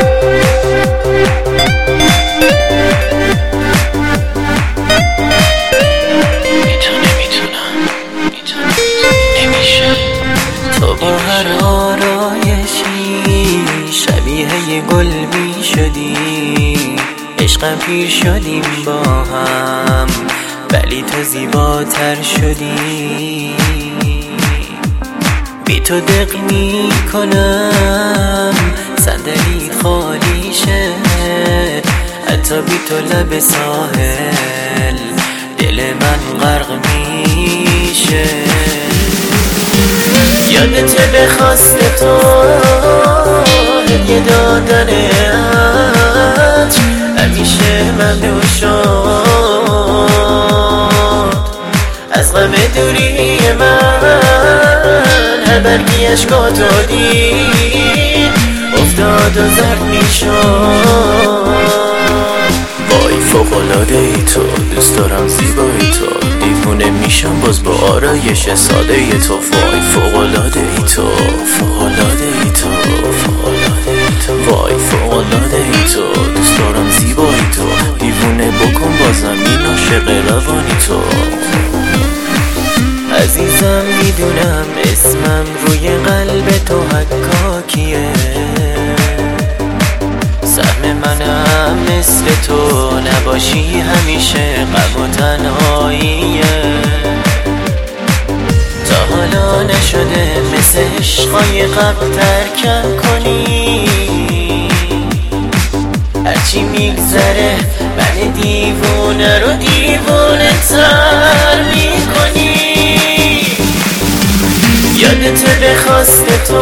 تو با هر آرایشی شبیه یه گل می شدی، عشقم پیر شدیم با هم ولی تو زیباتر شدی. بی تو دق می کنم صندلی خالی شه، حتی بی تو لب ساحل دل من غرق میشه. یادت به خواست تو هدیه دادنت همیشه ممنون شد از غم دوری من. هر برگی اشکاتو دید افتاد و زرد میشد. وای فوق‌العاده ای تو، دوست دارم زیبایی تو، دیوونه میشم باز با آرایش ساده ای تو. وای فوق‌العاده ای تو، فوق‌العاده ای تو، فوق‌العاده ای تو. وای فوق‌العاده ای تو، دوست دارم زیبایی تو، دیوونه بکن بازم این عاشق روانی تو. عزیزم میدونم اسمم روی قلب تو حکاکیه، سهم منم مثل تو نباشی همیشه غم و تنهاییه. تا حالا نشده مثل عشقای قبل ترکم کنی، هرچی میگذره من دیوونه رو دیوونه تر میکنی. یادت به خواست تو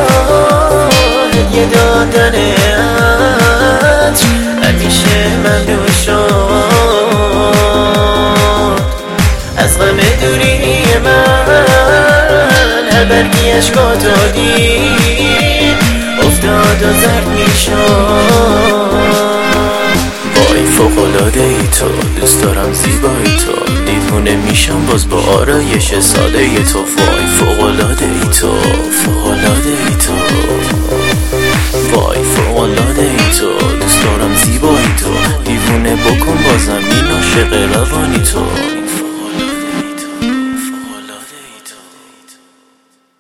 هدیه دادنت همیشه ممنون شد از غم دوری من. هر برگی اشکاتو دید افتاد و زرد میشد. وای فوق‌العاده ای تو، دوست دارم زیبایی تو، دیوونه میشم باز با آرایش ساده ای تو. وای فوق‌العاده ای تو، فوق‌العاده ای تو، وای فوق‌العاده ای تو، دوست دارم زیبایی تو، دیوونه بکن بازم این عاشق روانی تو.